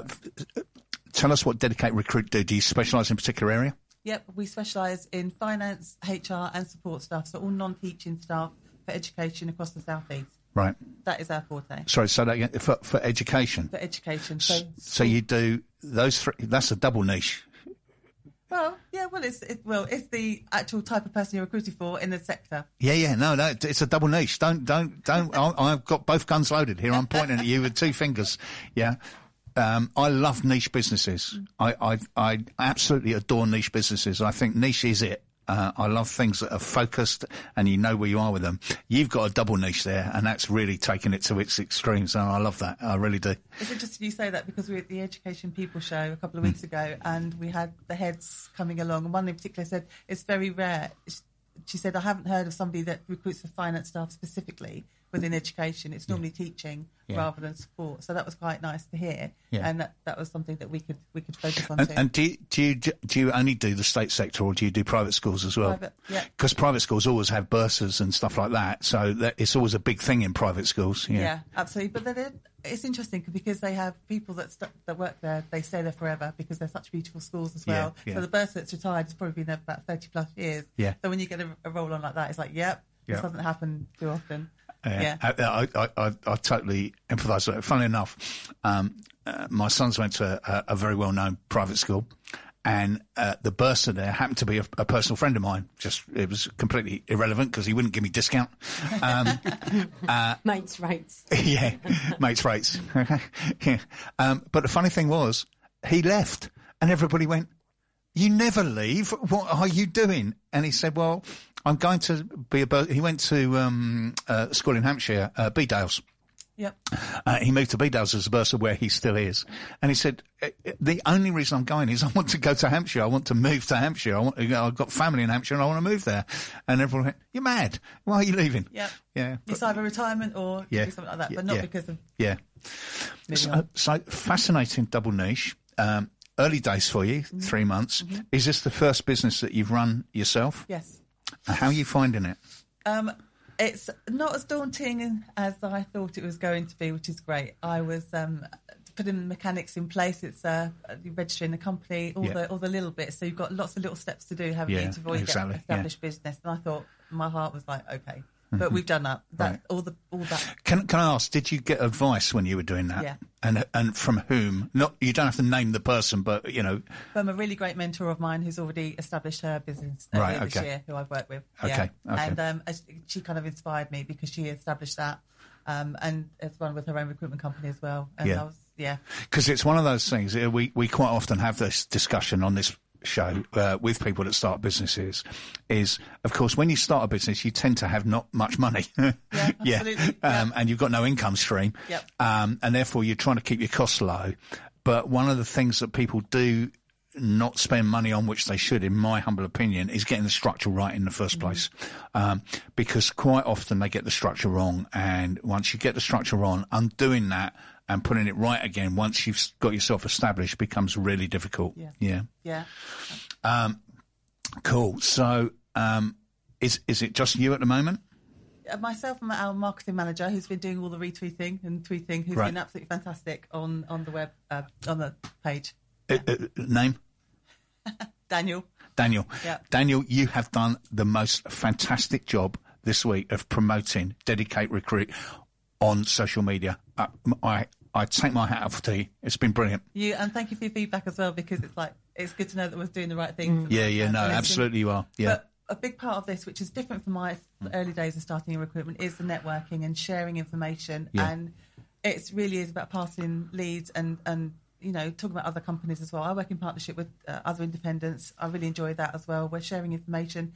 Tell us what Dedicate Recruit do. Do you specialise in a particular area? Yep, we specialise in finance, HR and support staff, so all non-teaching staff for education across the South East. Right. That is our forte. Sorry, say that again. For education? For education. So you do those three, that's a double niche. Well, yeah, it's the actual type of person you're recruiting for in the sector. Yeah, no, it's a double niche. Don't. I've got both guns loaded here. I'm pointing at you with two fingers. Yeah. I love niche businesses. I absolutely adore niche businesses. I think niche is it. I love things that are focused and you know where you are with them. You've got a double niche there, and that's really taken it to its extremes. And I love that. I really do. It's interesting you say that because we were at the Education People show a couple of weeks ago, and we had the heads coming along, and one in particular said it's very rare. She said, I haven't heard of somebody that recruits for finance staff specifically within education. It's normally teaching rather than support. So that was quite nice to hear. Yeah. And that was something that we could focus on too. And do you only do the state sector, or do you do private schools as well? Private, yeah. Because private schools always have bursaries and stuff like that. So it's always a big thing in private schools. Yeah, absolutely. But it's interesting because they have people that work there, they stay there forever because they're such beautiful schools as well. Yeah. So the bursar that's retired has probably been there for about 30 plus years. Yeah. So when you get a roll on like that, it's like, this doesn't happen too often. Yeah. I totally empathise with it. Funnily enough, my sons went to a very well-known private school, and the bursar there happened to be a personal friend of mine. It was completely irrelevant because he wouldn't give me discount. Mates rates. Yeah, mates rates. Yeah. But the funny thing was, he left, and everybody went, "You never leave. What are you doing?" And he said, "Well, I'm going to be he went to school in Hampshire, Bedales. Yep. He moved to Bedales as a bursar, where he still is. And he said, the only reason I'm going is I want to go to Hampshire. I want to move to Hampshire. I've got family in Hampshire and I want to move there. And everyone went, "You're mad. Why are you leaving?" Yep. Yeah. It's either retirement or something like that, but not because of... Yeah. So fascinating double niche. Early days for you, 3 months. Mm-hmm. Is this the first business that you've run yourself? Yes. How are you finding it? It's not as daunting as I thought it was going to be, which is great. I was putting the mechanics in place. It's registering the company, all the little bits. So you've got lots of little steps to do, haven't you, before you get an established business. And I thought, my heart was like, okay. But we've done that. That's all that. Can I ask? Did you get advice when you were doing that? Yeah. And from whom? Not, you don't have to name the person, but From a really great mentor of mine who's already established her business this year, who I've worked with. Okay. And she kind of inspired me because she established that, and it's one with her own recruitment company as well. And I was because it's one of those things. We quite often have this discussion on this show with people that start businesses is, of course, when you start a business, you tend to have not much money. Absolutely. And you've got no income stream. Yep. And therefore you're trying to keep your costs low. But one of the things that people do not spend money on, which they should, in my humble opinion, is getting the structure right in the first place. Because quite often they get the structure wrong. And once you get the structure wrong, undoing that and putting it right again, once you've got yourself established, becomes really difficult. Yeah. Cool. So, is it just you at the moment? Myself and our marketing manager, who's been doing all the retweeting and tweeting, who's been absolutely fantastic on the web, on the page. Name? Daniel. Yeah. Daniel, you have done the most fantastic job this week of promoting Dedicate Recruit on social media. I take my hat off to you. It's been brilliant. And thank you for your feedback as well, because it's good to know that we're doing the right thing. Absolutely you are. Yeah. But a big part of this, which is different from my early days of starting in recruitment, is the networking and sharing information. Yeah. And it really is about passing leads and talking about other companies as well. I work in partnership with other independents. I really enjoy that as well. We're sharing information.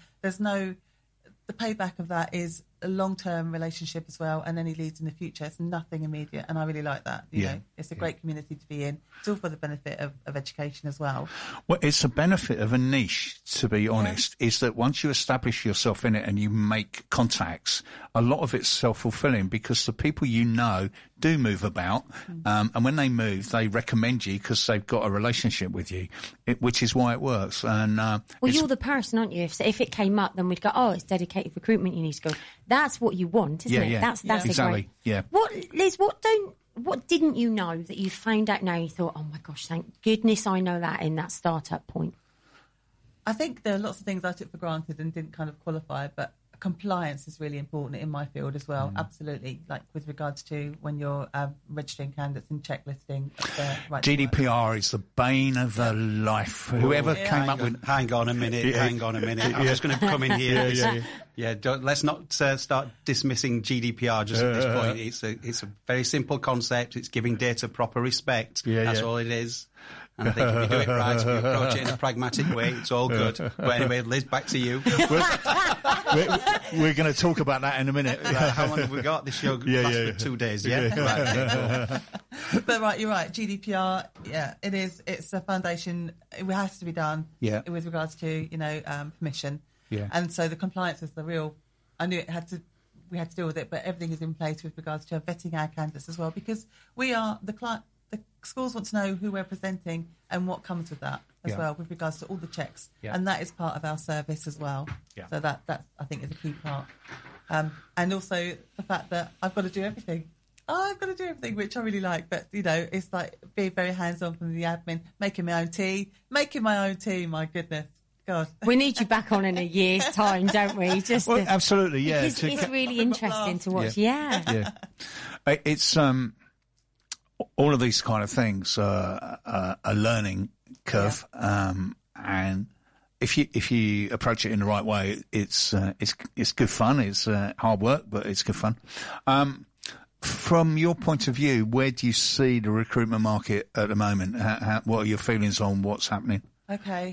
The payback of that is a long-term relationship as well, and any leads in the future. It's nothing immediate, and I really like that. You know, it's a great community to be in. It's all for the benefit of education as well. Well, it's a benefit of a niche, to be honest, is that once you establish yourself in it and you make contacts, a lot of it's self-fulfilling, because the people you know do move about, and when they move, they recommend you because they've got a relationship with you, which is why it works. And well, you're the person, aren't you? If it came up, then we'd go, oh, it's Dedicated Recruitment, you need to go. That's what you want, isn't it? That's exactly. Yeah. Liz, what didn't you know that you found out now? You thought, oh my gosh, thank goodness I know that in that startup point. I think there are lots of things I took for granted and didn't kind of qualify, but compliance is really important in my field as well. Absolutely, like with regards to when you're registering candidates and checklisting. GDPR is the bane of their life. Whoever came up with... Hang on a minute. I'm just going to come in here. Let's not start dismissing GDPR just at this point. It's a very simple concept. It's giving data proper respect. That's all it is. And I think if you do it right, if you approach it in a pragmatic way, it's all good. But anyway, Liz, back to you. We're going to talk about that in a minute. How long have we got? This show lasts for 2 days, Right, But you're right. GDPR, it is. It's a foundation. It has to be done with regards to, permission. Yeah. And so the compliance is the real... I knew we had to deal with it, but everything is in place with regards to vetting our candidates as well, because we are the client... The schools want to know who we're presenting and what comes with that as well, with regards to all the checks. Yeah. And that is part of our service as well. Yeah. So that I think, is a key part. And also the fact that I've got to do everything. I've got to do everything, which I really like. But, it's like being very hands-on from the admin, making my own tea, my goodness. God. We need you back on in a year's time, don't we? Absolutely, yeah. It's really interesting to watch. Yeah. It's... all of these kind of things are a learning curve, and if you approach it in the right way, it's good fun. It's hard work, but it's good fun. From your point of view, where do you see the recruitment market at the moment? What are your feelings on what's happening? Okay,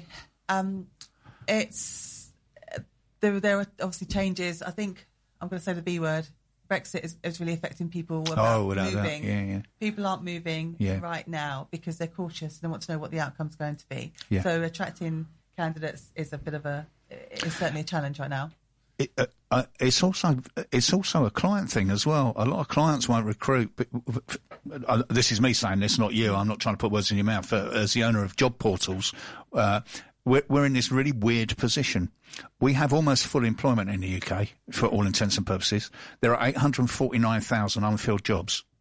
it's there are obviously changes. I think I'm going to say the B word. Brexit is really affecting people about moving. Yeah. People aren't moving right now because they're cautious. They want to know what the outcome's going to be. Yeah. So attracting candidates is it's certainly a challenge right now. It's also a client thing as well. A lot of clients won't recruit. But, this is me saying this, not you. I'm not trying to put words in your mouth. As the owner of job portals, we're in this really weird position. We have almost full employment in the UK, for all intents and purposes. There are 849,000 unfilled jobs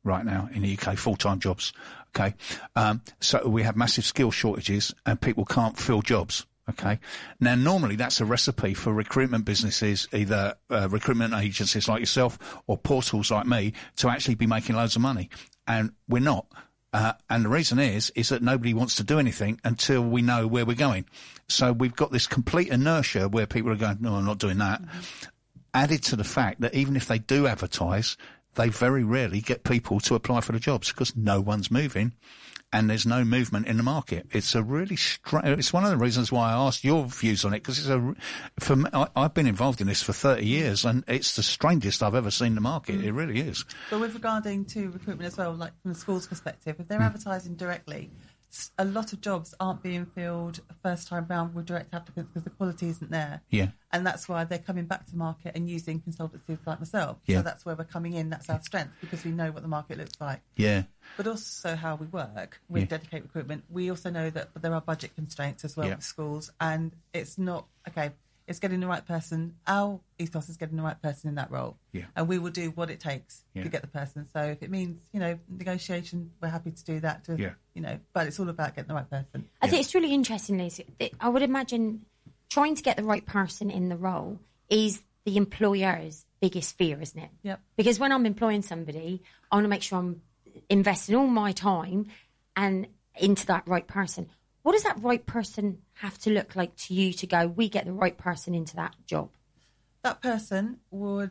right now in the UK, full-time jobs. Okay. So we have massive skill shortages and people can't fill jobs. Okay. Now, normally that's a recipe for recruitment businesses, either recruitment agencies like yourself or portals like me, to actually be making loads of money. And we're not. And the reason is that nobody wants to do anything until we know where we're going. So we've got this complete inertia where people are going, no, I'm not doing that. Mm-hmm. Added to the fact that even if they do advertise, they very rarely get people to apply for the jobs because no one's moving. And there's no movement in the market. It's a really it's one of the reasons why I asked your views on it, because for me, I've been involved in this for 30 years and it's the strangest I've ever seen the market. It really is. But with regarding to recruitment as well, like from the school's perspective, if they're advertising directly, a lot of jobs aren't being filled first time round with direct applicants because the quality isn't there. Yeah. And that's why they're coming back to market and using consultancies like myself. Yeah. So that's where we're coming in. That's our strength because we know what the market looks like. Yeah. But also how we work with Dedicate Recruitment. We also know that there are budget constraints as well with schools. And it's not, it's getting the right person. Our ethos is getting the right person in that role. Yeah. And we will do what it takes to get the person. So if it means, negotiation, we're happy to do that. But it's all about getting the right person. I think it's really interesting, Liz. I would imagine trying to get the right person in the role is the employer's biggest fear, isn't it? Yep. Because when I'm employing somebody, I want to make sure I'm investing all my time and into that right person. What does that right person have to look like to you to go, we get the right person into that job? That person will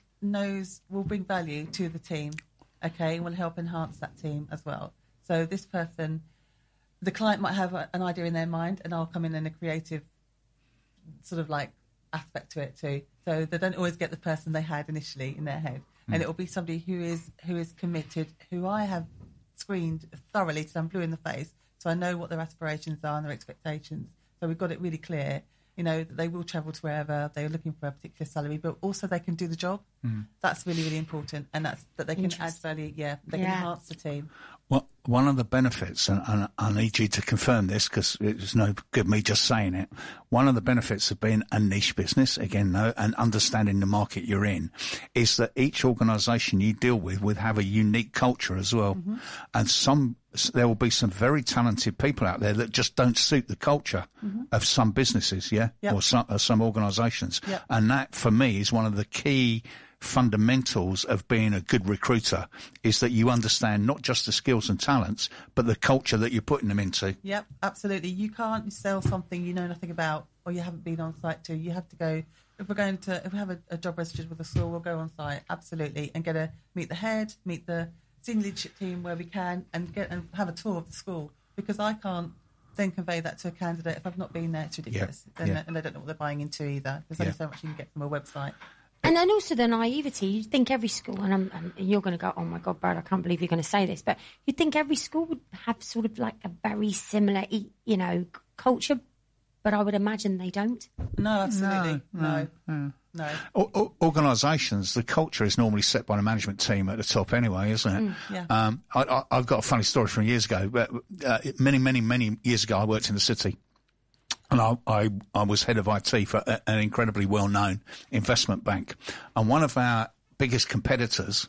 bring value to the team, and will help enhance that team as well. So this person, the client might have an idea in their mind and I'll come in a creative sort of like aspect to it too. So they don't always get the person they had initially in their head. And it will be somebody who is committed, who I have screened thoroughly till I'm blue in the face. So I know what their aspirations are and their expectations. So we've got it really clear, that they will travel to wherever they're looking for a particular salary, but also they can do the job. That's really, really important. And that's that they can add value. Yeah, they can enhance the team. Well, one of the benefits, and I need you to confirm this because it's no good me just saying it. One of the benefits of being a niche business, again, though, and understanding the market you're in, is that each organisation you deal with will have a unique culture as well. Mm-hmm. And there will be some very talented people out there that just don't suit the culture of some businesses, or some organisations. Yep. And that, for me, is one of the key fundamentals of being a good recruiter, is that you understand not just the skills and talents, but the culture that you're putting them into. Yep, absolutely. You can't sell something you know nothing about or you haven't been on site to. You have to go. If we have a job registered with a school, we'll go on site, absolutely, and meet the head, meet the senior leadership team where we can, and have a tour of the school, because I can't then convey that to a candidate if I've not been there. It's ridiculous. And they don't know what they're buying into either. There's only so much you can get from a website. And then also the naivety. You think every school, and you're going to go, oh my God, Brad, I can't believe you're going to say this, but you think every school would have sort of like a very similar, culture, but I would imagine they don't. No, absolutely. No. Organisations, the culture is normally set by the management team at the top anyway, isn't it? Yeah. I've got a funny story from years ago. But, many years ago, I worked in the city. And I was head of IT for an incredibly well-known investment bank. And one of our biggest competitors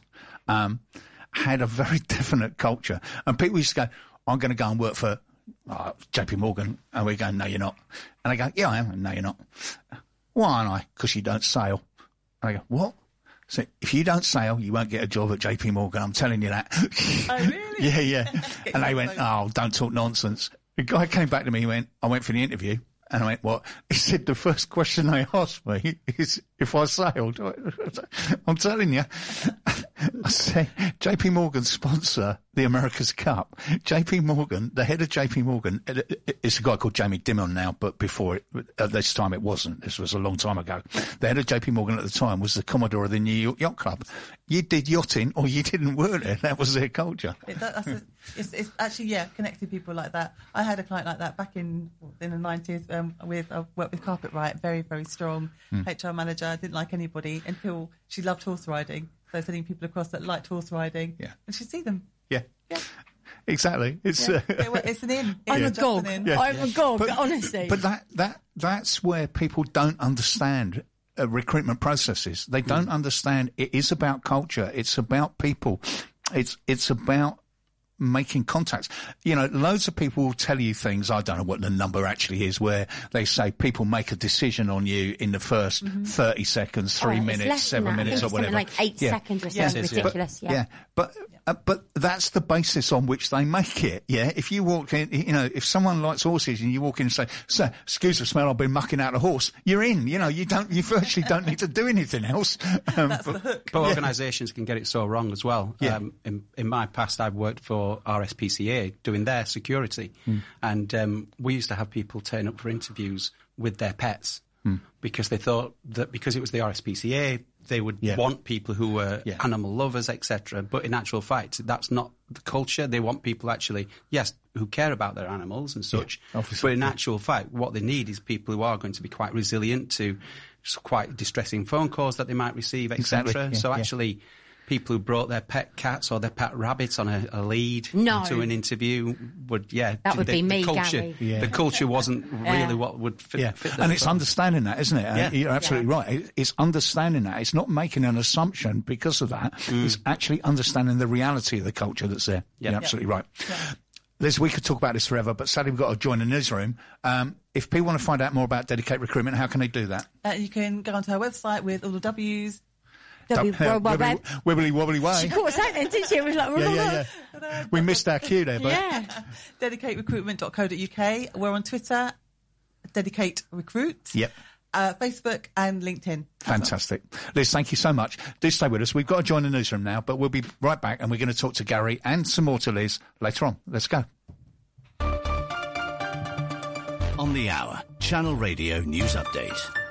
had a very definite culture. And people used to go, I'm going to go and work for JP Morgan. And we go, no, you're not. And I go, yeah, I am. And no, you're not. Why aren't I? Because you don't sail. And I go, what? So if you don't sail, you won't get a job at JP Morgan. I'm telling you that. Oh, really? Yeah. And they went, oh, don't talk nonsense. The guy came back to me, I went for the interview, and I went, what? He said, the first question they asked me is if I sailed. I'm telling you. I say, JP Morgan sponsor the America's Cup. JP Morgan, the head of JP Morgan, it's a guy called Jamie Dimon now, but before at this time it wasn't. This was a long time ago. The head of JP Morgan at the time was the Commodore of the New York Yacht Club. You did yachting or you didn't work there. That was their culture. It's actually, connecting people like that. I had a client like that back in the 90s. I worked with Carpet Riot, very, very strong HR manager. I didn't like anybody until she loved horse riding. So sending people across that liked horse riding. Yeah. And she'd see them. Yeah. Exactly. It's it's an in. I'm a gog. I'm a gog, honestly. But that's where people don't understand recruitment processes. They don't understand it is about culture. It's about people it's about making contacts. Loads of people will tell you things, I don't know what the number actually is, where they say people make a decision on you in the first 30 seconds, 3 minutes, 7 minutes or whatever. Like 8 seconds or something ridiculous. But that's the basis on which they make it. Yeah. If you walk in, if someone likes horses and you walk in and say, "Sir, excuse the smell, I've been mucking out a horse," you're in. You virtually don't need to do anything else. But organisations can get it so wrong as well. Yeah. In my past, I've worked for RSPCA doing their security, and we used to have people turn up for interviews with their pets because they thought that because it was the RSPCA, they would want people who were animal lovers, etc. But in actual fact, that's not the culture. They want people actually, who care about their animals and such. But in actual fact, what they need is people who are going to be quite resilient to quite distressing phone calls that they might receive, etc. Exactly. So actually, people who brought their pet cats or their pet rabbits on a lead to an interview would, that would be me, culture, Gary. The culture wasn't really what would fit them. And it's understanding that, isn't it? And you're absolutely right. It's understanding that. It's not making an assumption because of that. It's actually understanding the reality of the culture that's there. You're absolutely right. Yeah. Liz, we could talk about this forever, but sadly we've got to join the newsroom. If people want to find out more about Dedicate Recruitment, how can they do that? You can go onto our website with all the W's. Wibbly wobbly way. She caught us out then, didn't she? It was like, we missed our cue there, but DedicateRecruitment.co.uk. We're on Twitter, Dedicate Recruit. Yep. Facebook and LinkedIn. Fantastic. Liz, thank you so much. Do stay with us. We've got to join the newsroom now, but we'll be right back and we're going to talk to Gary and some more to Liz later on. Let's go. On the hour, Channel Radio News Update.